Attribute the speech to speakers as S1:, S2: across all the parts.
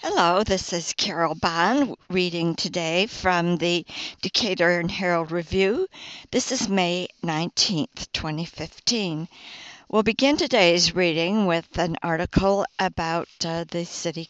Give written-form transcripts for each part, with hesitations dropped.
S1: Hello, this is Carol Bond reading today from the Decatur and Herald Review. This is May 19th, 2015. We'll begin today's reading with an article about the City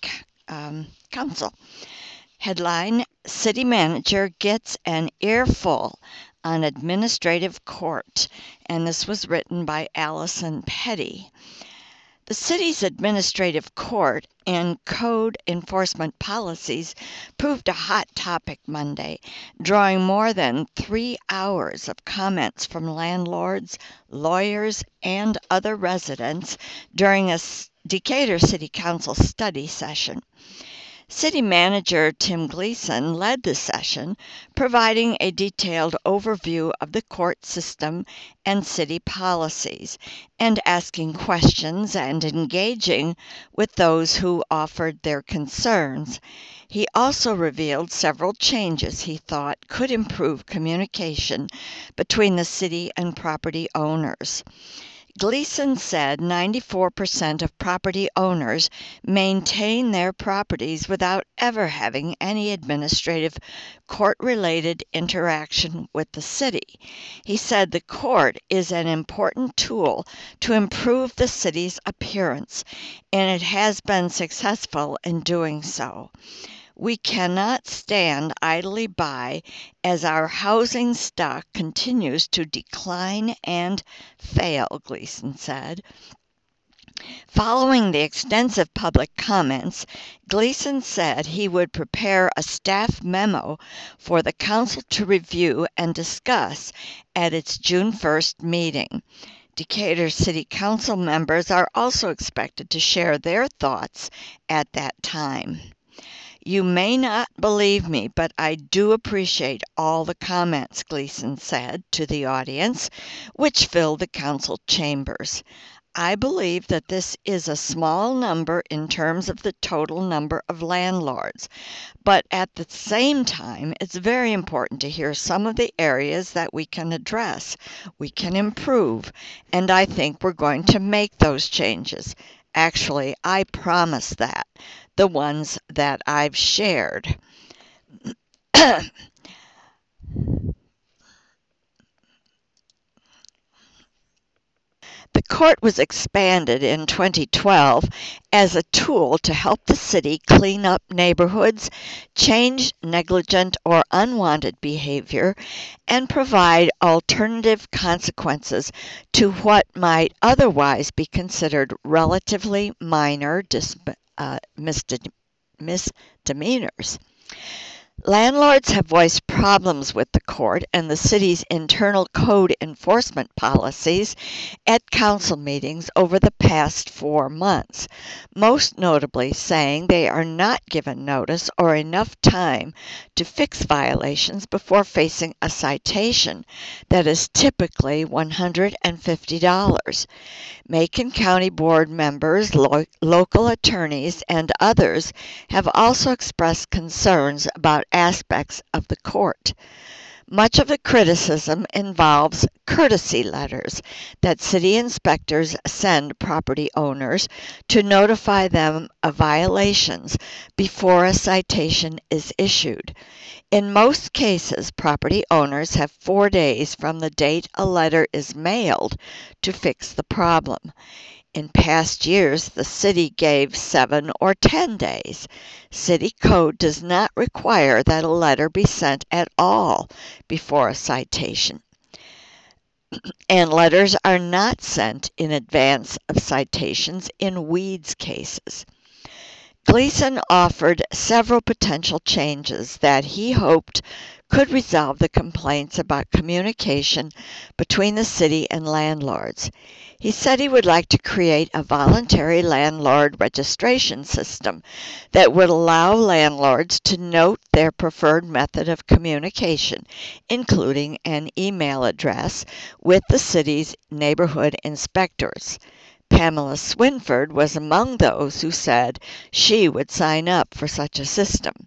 S1: Council. Headline, City Manager Gets an Earful on Administrative Court, and this was written by Allison Petty. The city's administrative court and code enforcement policies proved a hot topic Monday, drawing more than 3 hours of comments from landlords, lawyers, and other residents during a Decatur City Council study session. City Manager Tim Gleason led the session, providing a detailed overview of the court system and city policies, and asking questions and engaging with those who offered their concerns. He also revealed several changes he thought could improve communication between the city and property owners. Gleason said 94% of property owners maintain their properties without ever having any administrative court-related interaction with the city. He said the court is an important tool to improve the city's appearance, and it has been successful in doing so. We cannot stand idly by as our housing stock continues to decline and fail, Gleason said. Following the extensive public comments, Gleason said he would prepare a staff memo for the council to review and discuss at its June 1st meeting. Decatur City Council members are also expected to share their thoughts at that time. You may not believe me, but I do appreciate all the comments, Gleason said to the audience, which filled the council chambers. I believe that this is a small number in terms of the total number of landlords, but at the same time, it's very important to hear some of the areas that we can address, we can improve, and I think we're going to make those changes. Actually, I promise that. The ones that I've shared. The court was expanded in 2012 as a tool to help the city clean up neighborhoods, change negligent or unwanted behavior, and provide alternative consequences to what might otherwise be considered relatively minor misdemeanors. Landlords have voiced problems with the court and the city's internal code enforcement policies at council meetings over the past 4 months, most notably saying they are not given notice or enough time to fix violations before facing a citation that is typically $150. Macon County Board members, local attorneys, and others have also expressed concerns about aspects of the court. Much of the criticism involves courtesy letters that city inspectors send property owners to notify them of violations before a citation is issued. In most cases, property owners have 4 days from the date a letter is mailed to fix the problem. In past years, the city gave 7 or 10 days. City code does not require that a letter be sent at all before a citation, and letters are not sent in advance of citations in weeds cases. Gleason offered several potential changes that he hoped could resolve the complaints about communication between the city and landlords. He said he would like to create a voluntary landlord registration system that would allow landlords to note their preferred method of communication, including an email address, with the city's neighborhood inspectors. Pamela Swinford was among those who said she would sign up for such a system.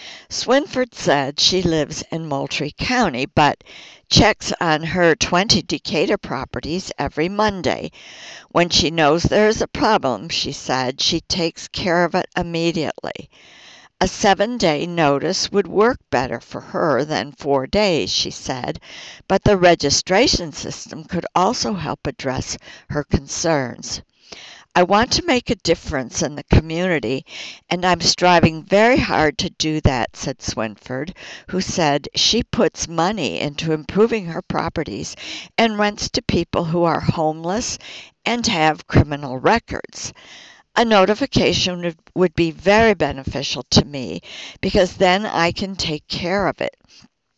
S1: Swinford said she lives in Moultrie County, but checks on her 20 Decatur properties every Monday. When she knows there is a problem, she said, she takes care of it immediately. A 7-day notice would work better for her than 4 days, she said, but the registration system could also help address her concerns. I want to make a difference in the community, and I'm striving very hard to do that, said Swinford, who said she puts money into improving her properties and rents to people who are homeless and have criminal records. A notification would be very beneficial to me because then I can take care of it.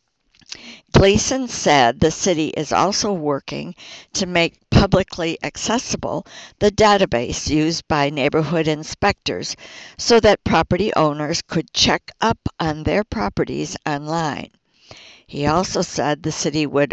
S1: Gleason said the city is also working to make publicly accessible the database used by neighborhood inspectors so that property owners could check up on their properties online. He also said the city would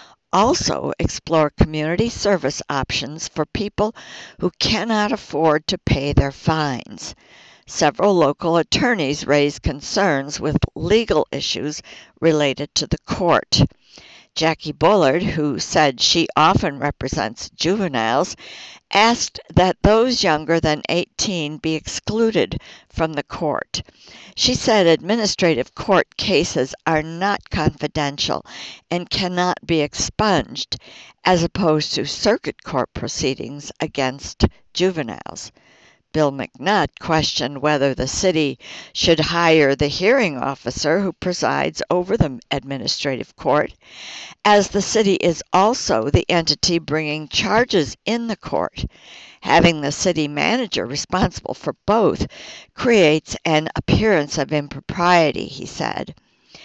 S1: also explore community service options for people who cannot afford to pay their fines. Several local attorneys raised concerns with legal issues related to the court. Jackie Bullard, who said she often represents juveniles, asked that those younger than 18 be excluded from the court. She said administrative court cases are not confidential and cannot be expunged, as opposed to circuit court proceedings against juveniles. Bill McNutt questioned whether the city should hire the hearing officer who presides over the administrative court, as the city is also the entity bringing charges in the court. Having the city manager responsible for both creates an appearance of impropriety, he said.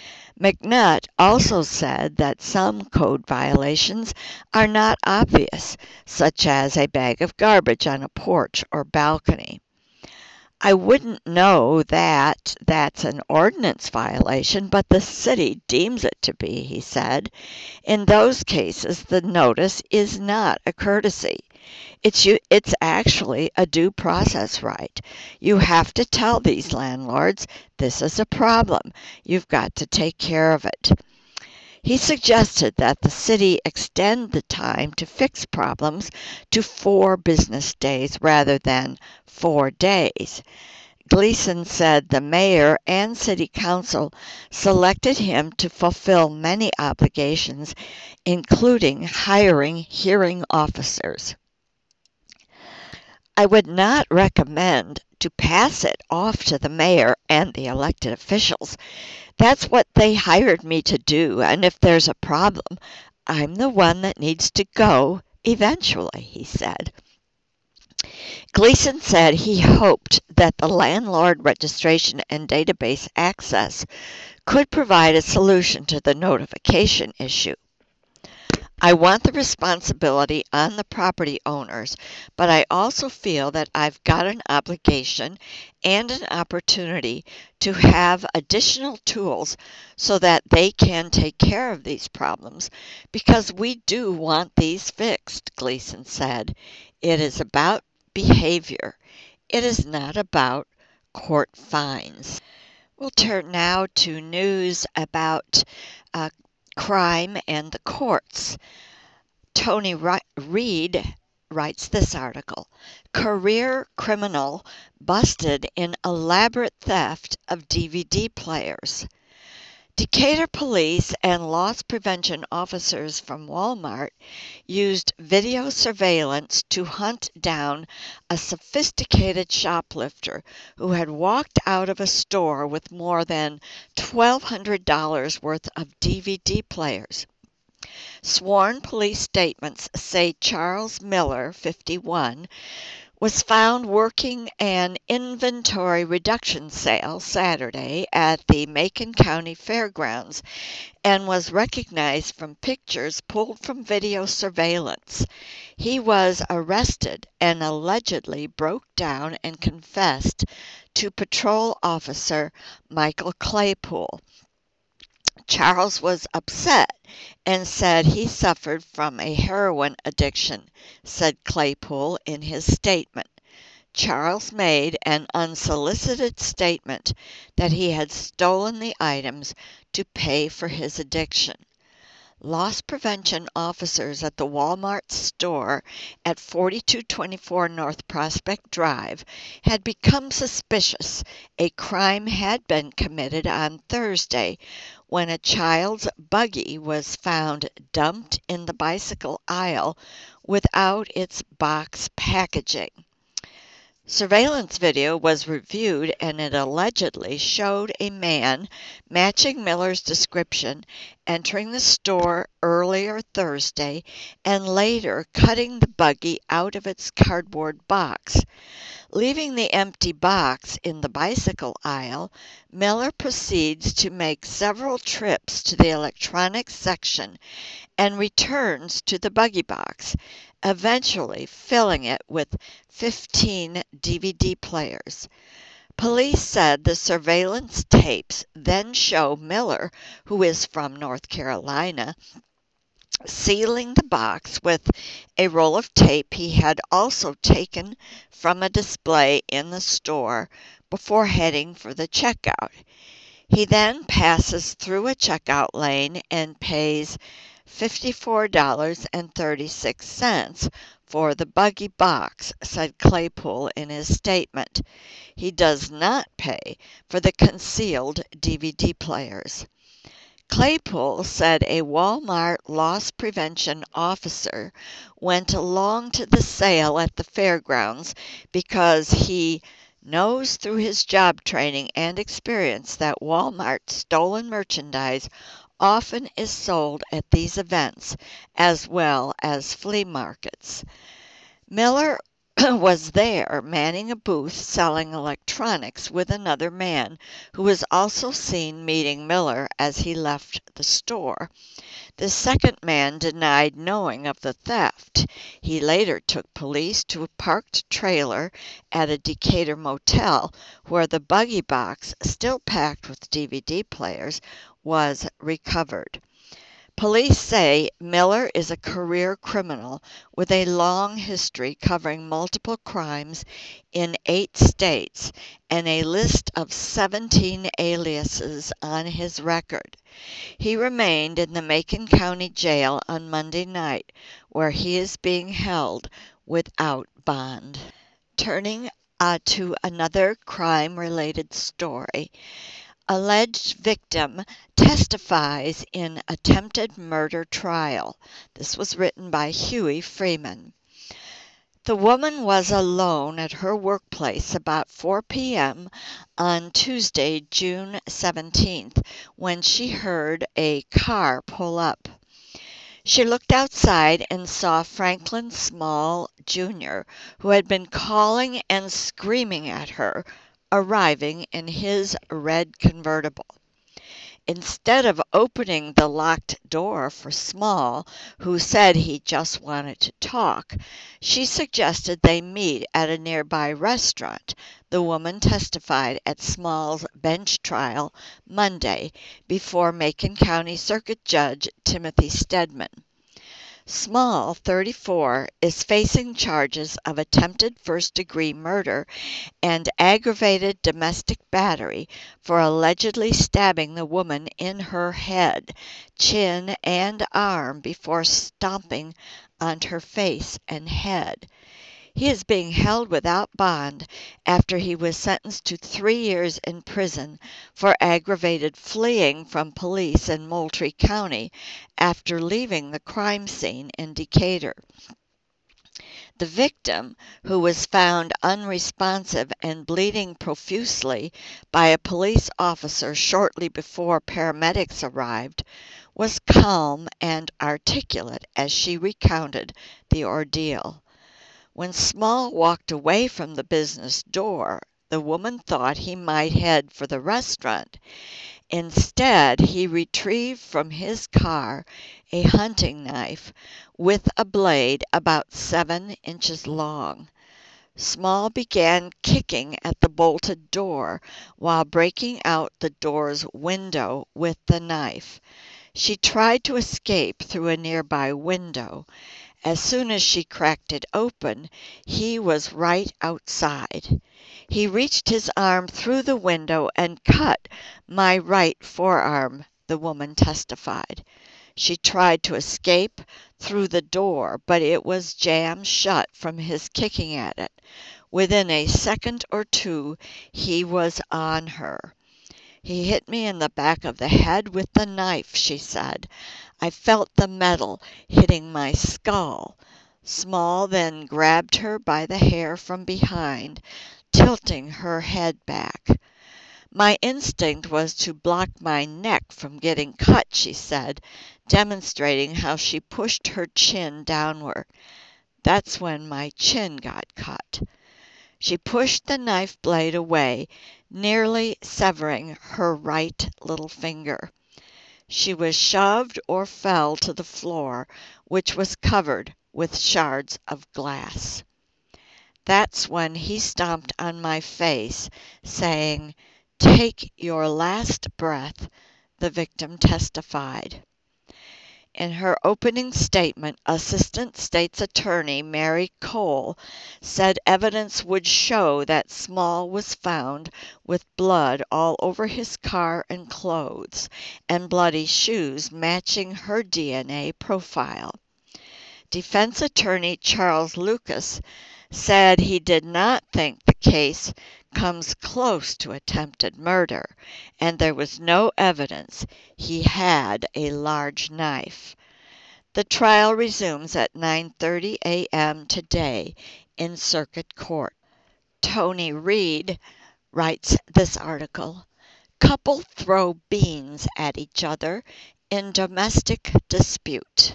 S1: McNutt also said that some code violations are not obvious, such as a bag of garbage on a porch or balcony. I wouldn't know that that's an ordinance violation, but the city deems it to be, he said. In those cases, the notice is not a courtesy. It's actually a due process right. You have to tell these landlords, this is a problem. You've got to take care of it. He suggested that the city extend the time to fix problems to 4 business days rather than 4 days. Gleason said the mayor and city council selected him to fulfill many obligations, including hiring hearing officers. I would not recommend to pass it off to the mayor and the elected officials. That's what they hired me to do, and if there's a problem, I'm the one that needs to go eventually, he said. Gleason said he hoped that the landlord registration and database access could provide a solution to the notification issue. I want the responsibility on the property owners, but I also feel that I've got an obligation and an opportunity to have additional tools so that they can take care of these problems, because we do want these fixed, Gleason said. It is about behavior. It is not about court fines. We'll turn now to news about crime and the courts. Tony Reed writes this article: Career criminal busted in elaborate theft of DVD players. Decatur police and loss prevention officers from Walmart used video surveillance to hunt down a sophisticated shoplifter who had walked out of a store with more than $1,200 worth of DVD players. Sworn police statements say Charles Miller, 51, was found working an inventory reduction sale Saturday at the Macon County Fairgrounds and was recognized from pictures pulled from video surveillance. He was arrested and allegedly broke down and confessed to patrol officer Michael Claypool. Charles was upset and said he suffered from a heroin addiction, said Claypool in his statement. Charles made an unsolicited statement that he had stolen the items to pay for his addiction. Loss prevention officers at the Walmart store at 4224 North Prospect Drive had become suspicious a crime had been committed on Thursday when a child's buggy was found dumped in the bicycle aisle without its box packaging. Surveillance video was reviewed and it allegedly showed a man matching Miller's description entering the store earlier Thursday and later cutting the buggy out of its cardboard box. Leaving the empty box in the bicycle aisle, Miller proceeds to make several trips to the electronics section and returns to the buggy box, eventually filling it with 15 DVD players. Police said the surveillance tapes then show Miller, who is from North Carolina, sealing the box with a roll of tape he had also taken from a display in the store before heading for the checkout. He then passes through a checkout lane and pays $54.36 for the buggy box, said Claypool in his statement. He does not pay for the concealed DVD players. Claypool said a Walmart loss prevention officer went along to the sale at the fairgrounds because he knows through his job training and experience that Walmart stolen merchandise often is sold at these events as well as flea markets. Miller was there manning a booth selling electronics with another man who was also seen meeting Miller as he left the store. The second man denied knowing of the theft. He later took police to a parked trailer at a Decatur motel where the buggy box, still packed with DVD players, was recovered. Police say Miller is a career criminal with a long history covering multiple crimes in 8 states and a list of 17 aliases on his record. He remained in the Macon County Jail on Monday night, where he is being held without bond. Turning to another crime-related story. Alleged victim testifies in attempted murder trial. This was written by Huey Freeman. The woman was alone at her workplace about 4 p.m. on Tuesday, June 17th, when she heard a car pull up. She looked outside and saw Franklin Small, Jr., who had been calling and screaming at her, arriving in his red convertible. Instead of opening the locked door for Small, who said he just wanted to talk, she suggested they meet at a nearby restaurant. The woman testified at Small's bench trial Monday before Macon County Circuit Judge Timothy Stedman. Small, 34, is facing charges of attempted first-degree murder and aggravated domestic battery for allegedly stabbing the woman in her head, chin, and arm before stomping on her face and head. He is being held without bond after he was sentenced to 3 years in prison for aggravated fleeing from police in Moultrie County after leaving the crime scene in Decatur. The victim, who was found unresponsive and bleeding profusely by a police officer shortly before paramedics arrived, was calm and articulate as she recounted the ordeal. When Small walked away from the business door, the woman thought he might head for the restaurant. Instead, he retrieved from his car a hunting knife with a blade about 7 inches long. Small began kicking at the bolted door while breaking out the door's window with the knife. She tried to escape through a nearby window. As soon as she cracked it open, he was right outside. He reached his arm through the window and cut my right forearm, the woman testified. She tried to escape through the door, but it was jammed shut from his kicking at it. Within a second or two, he was on her. He hit me in the back of the head with the knife, she said. I felt the metal hitting my skull. Small then grabbed her by the hair from behind, tilting her head back. My instinct was to block my neck from getting cut, she said, demonstrating how she pushed her chin downward. That's when my chin got cut. She pushed the knife blade away, nearly severing her right little finger. She was shoved or fell to the floor, which was covered with shards of glass. That's when he stomped on my face, saying, "Take your last breath," the victim testified. In her opening statement, Assistant State's Attorney Mary Cole said evidence would show that Small was found with blood all over his car and clothes, and bloody shoes matching her DNA profile. Defense Attorney Charles Lucas said he did not think the case comes close to attempted murder, and there was no evidence he had a large knife. The trial resumes at 9:30 a.m. today in Circuit Court. Tony Reed writes this article: Couple throw beans at each other in domestic dispute.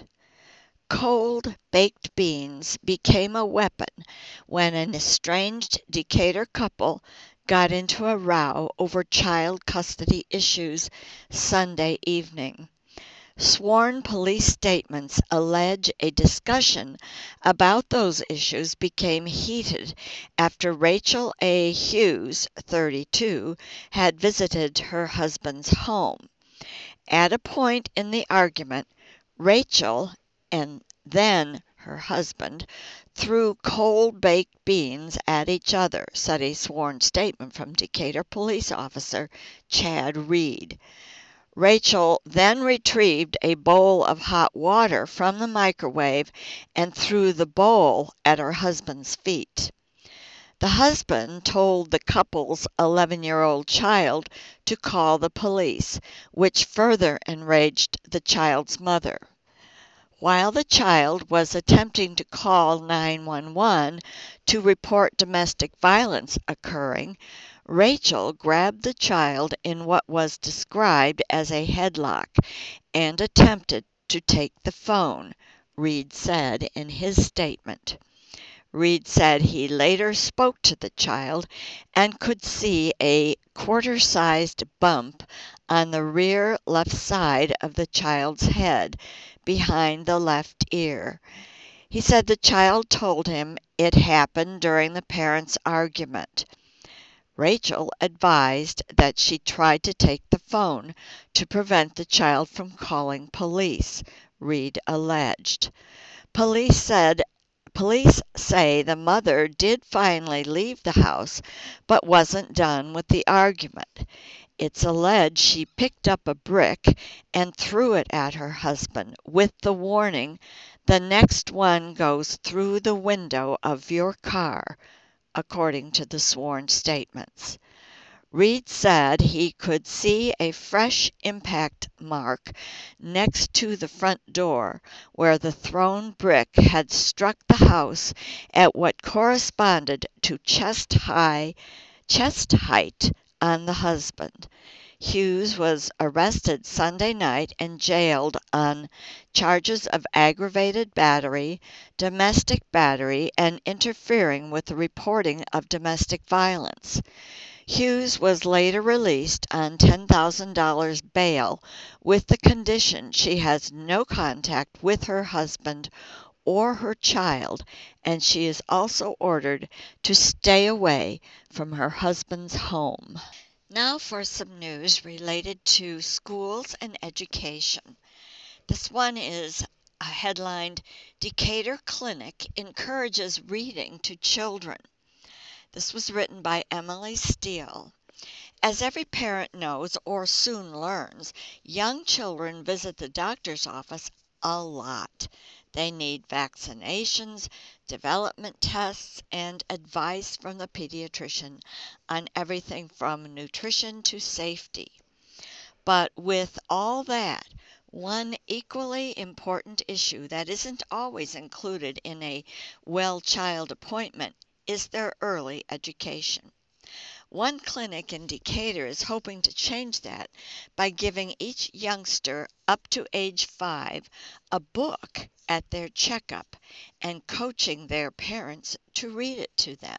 S1: Cold baked beans became a weapon when an estranged Decatur couple got into a row over child custody issues Sunday evening. Sworn police statements allege a discussion about those issues became heated after Rachel A. Hughes, 32, had visited her husband's home. At a point in the argument, Rachel and then her husband threw cold baked beans at each other, said a sworn statement from Decatur police officer Chad Reed. Rachel then retrieved a bowl of hot water from the microwave and threw the bowl at her husband's feet. The husband told the couple's 11-year-old child to call the police, which further enraged the child's mother. While the child was attempting to call 911 to report domestic violence occurring, Rachel grabbed the child in what was described as a headlock and attempted to take the phone, Reed said in his statement. Reed said he later spoke to the child and could see a quarter-sized bump on the rear left side of the child's head, behind the left ear. He said the child told him it happened during the parents' argument. Rachel advised that she tried to take the phone to prevent the child from calling police, Reed alleged. Police say the mother did finally leave the house, but wasn't done with the argument. It's alleged she picked up a brick and threw it at her husband with the warning, "The next one goes through the window of your car," according to the sworn statements. Reed said he could see a fresh impact mark next to the front door where the thrown brick had struck the house at what corresponded to chest height on the husband. Hughes was arrested Sunday night and jailed on charges of aggravated battery, domestic battery, and interfering with the reporting of domestic violence. Hughes was later released on $10,000 bail with the condition she has no contact with her husband or her child, and she is also ordered to stay away from her husband's home. Now for some news related to schools and education. This one is headlined, "Decatur Clinic Encourages Reading to Children." This was written by Emily Steele. As every parent knows or soon learns, young children visit the doctor's office a lot. They need vaccinations, development tests, and advice from the pediatrician on everything from nutrition to safety. But with all that, one equally important issue that isn't always included in a well-child appointment is their early education. One clinic in Decatur is hoping to change that by giving each youngster up to age 5 a book at their checkup and coaching their parents to read it to them.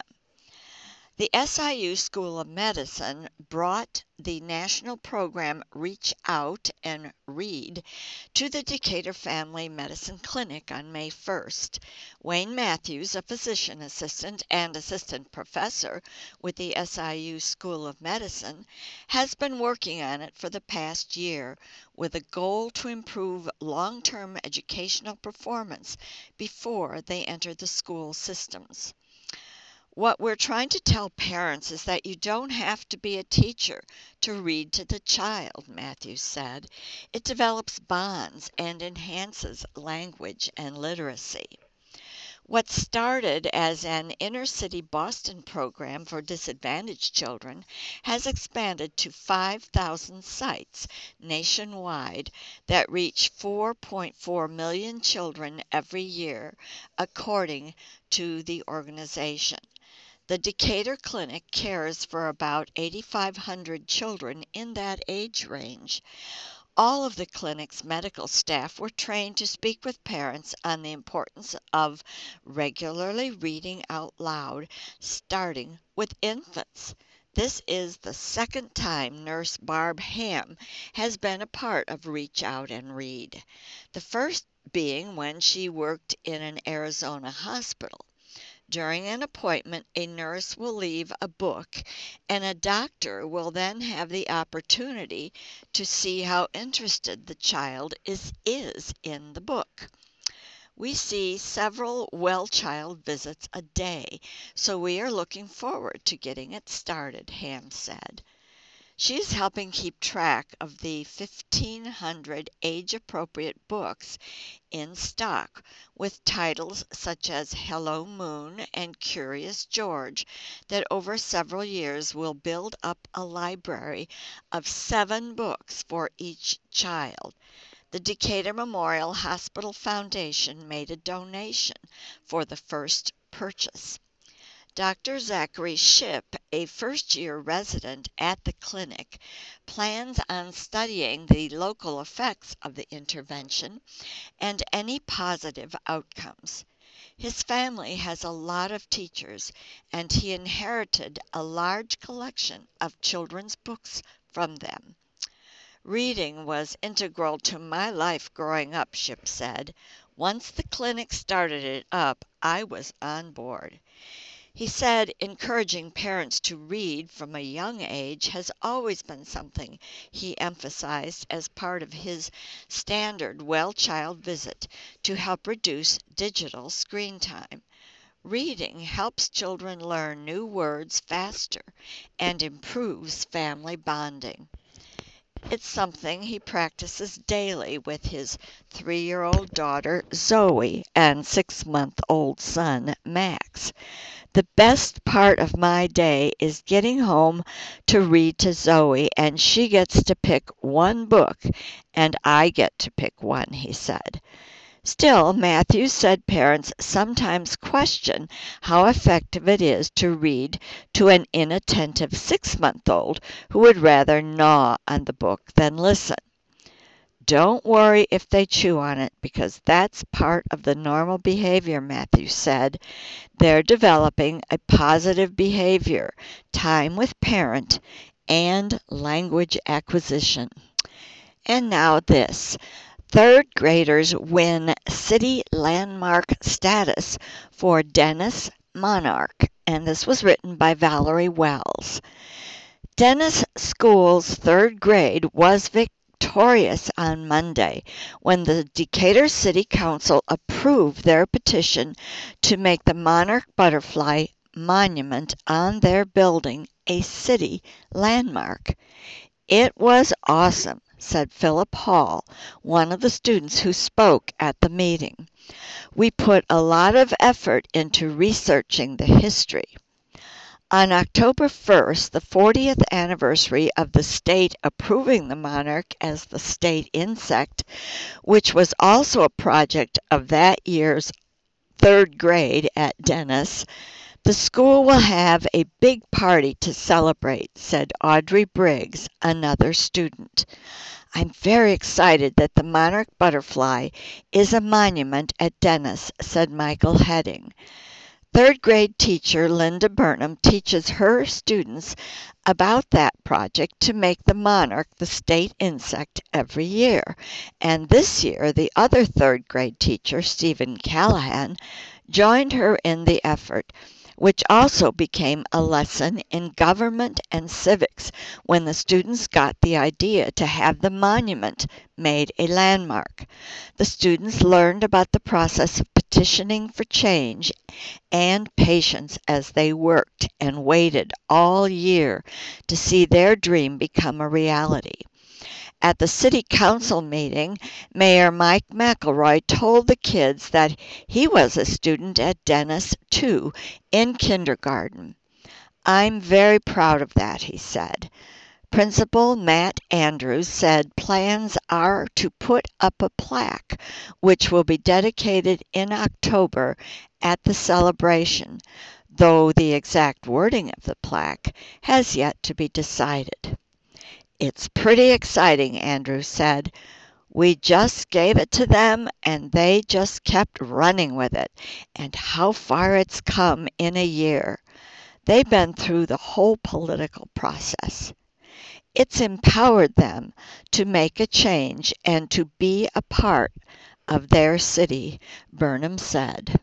S1: The SIU School of Medicine brought the national program Reach Out and Read to the Decatur Family Medicine Clinic on May 1st. Wayne Matthews, a physician assistant and assistant professor with the SIU School of Medicine, has been working on it for the past year with a goal to improve long-term educational performance before they enter the school systems. What we're trying to tell parents is that you don't have to be a teacher to read to the child, Matthews said. It develops bonds and enhances language and literacy. What started as an inner-city Boston program for disadvantaged children has expanded to 5,000 sites nationwide that reach 4.4 million children every year, according to the organization. The Decatur Clinic cares for about 8,500 children in that age range. All of the clinic's medical staff were trained to speak with parents on the importance of regularly reading out loud, starting with infants. This is the second time Nurse Barb Ham has been a part of Reach Out and Read, the first being when she worked in an Arizona hospital. During an appointment, a nurse will leave a book, and a doctor will then have the opportunity to see how interested the child is in the book. We see several well-child visits a day, so we are looking forward to getting it started, Ham said. She is helping keep track of the 1,500 age-appropriate books in stock, with titles such as Hello Moon and Curious George, that over several years will build up a library of 7 books for each child. The Decatur Memorial Hospital Foundation made a donation for the first purchase. Dr. Zachary Shipp, a first-year resident at the clinic, plans on studying the local effects of the intervention and any positive outcomes. His family has a lot of teachers, and he inherited a large collection of children's books from them. Reading was integral to my life growing up, Shipp said. Once the clinic started it up, I was on board. He said encouraging parents to read from a young age has always been something he emphasized as part of his standard well-child visit to help reduce digital screen time. Reading helps children learn new words faster and improves family bonding. It's something he practices daily with his 3-year-old daughter Zoe and 6-month-old son Max. The best part of my day is getting home to read to Zoe, and she gets to pick one book, and I get to pick one, he said. Still, Matthews said parents sometimes question how effective it is to read to an inattentive 6-month-old who would rather gnaw on the book than listen. Don't worry if they chew on it, because that's part of the normal behavior, Matthews said. They're developing a positive behavior, time with parent, and language acquisition. And now this. 3rd graders win City Landmark status for Dennis Monarch, and this was written by Valerie Wells. Dennis School's 3rd grade was victorious on Monday when the Decatur City Council approved their petition to make the monarch butterfly monument on their building a city landmark. "It was awesome," said Philip Hall, one of the students who spoke at the meeting. "We put a lot of effort into researching the history." On October 1st, the 40th anniversary of the state approving the monarch as the state insect, which was also a project of that year's third grade at Dennis, "the school will have a big party to celebrate," said Audrey Briggs, another student. "I'm very excited that the monarch butterfly is a monument at Dennis," said Michael Heading. Third grade teacher Linda Burnham teaches her students about that project to make the monarch the state insect every year. And this year, the other third grade teacher, Stephen Callahan, joined her in the effort, which also became a lesson in government and civics when the students got the idea to have the monument made a landmark. The students learned about the process of petitioning for change and patience as they worked and waited all year to see their dream become a reality. At the city council meeting, Mayor Mike McElroy told the kids that he was a student at Dennis, too, in kindergarten. "I'm very proud of that," he said. Principal Matt Andrews said plans are to put up a plaque, which will be dedicated in October at the celebration, though the exact wording of the plaque has yet to be decided. "It's pretty exciting," Andrews said. "We just gave it to them and they just kept running with it. And how far it's come in a year. They've been through the whole political process. It's empowered them to make a change and to be a part of their city," Burnham said.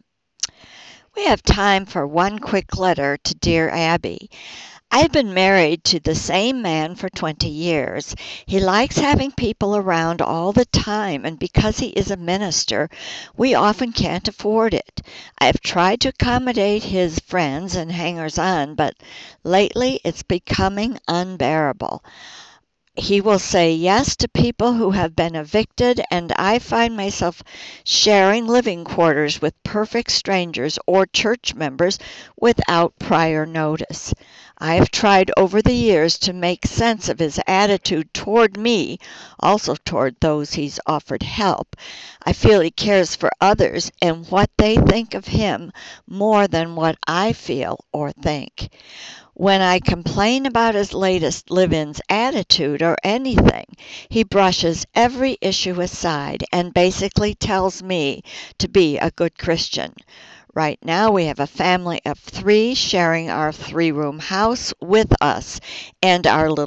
S1: We have time for one quick letter to Dear Abby. "I've been married to the same man for 20 years. He likes having people around all the time, and because he is a minister, we often can't afford it. I have tried to accommodate his friends and hangers-on, but lately it's becoming unbearable. He will say yes to people who have been evicted, and I find myself sharing living quarters with perfect strangers or church members without prior notice. I have tried over the years to make sense of his attitude toward me, also toward those he's offered help. I feel he cares for others and what they think of him more than what I feel or think. When I complain about his latest live-in's attitude or anything, he brushes every issue aside and basically tells me to be a good Christian. Right now we have a family of 3 sharing our 3-room house with us and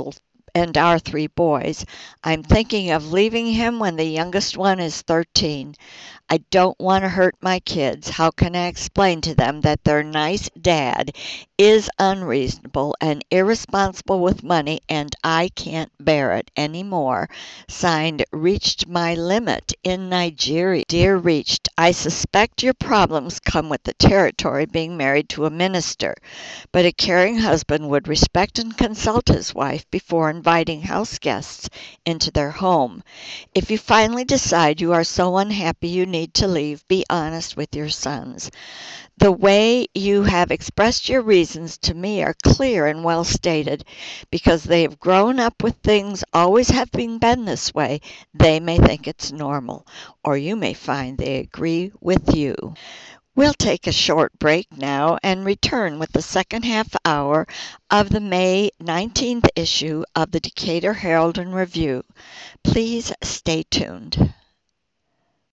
S1: our 3 boys. I'm thinking of leaving him when the youngest one is 13. I don't want to hurt my kids. How can I explain to them that their nice dad is unreasonable and irresponsible with money and I can't bear it anymore? Signed, Reached My Limit in Nigeria. Dear Reached, I suspect your problems come with the territory being married to a minister, but a caring husband would respect and consult his wife before inviting house guests into their home. If you finally decide you are so unhappy you need to leave, be honest with your sons. The way you have expressed your reasons to me are clear and well stated. Because they have grown up with things always having been this way, they may think it's normal, or you may find they agree with you. We'll take a short break now and return with the second half hour of the May 19th issue of the Decatur Herald and Review. Please stay tuned.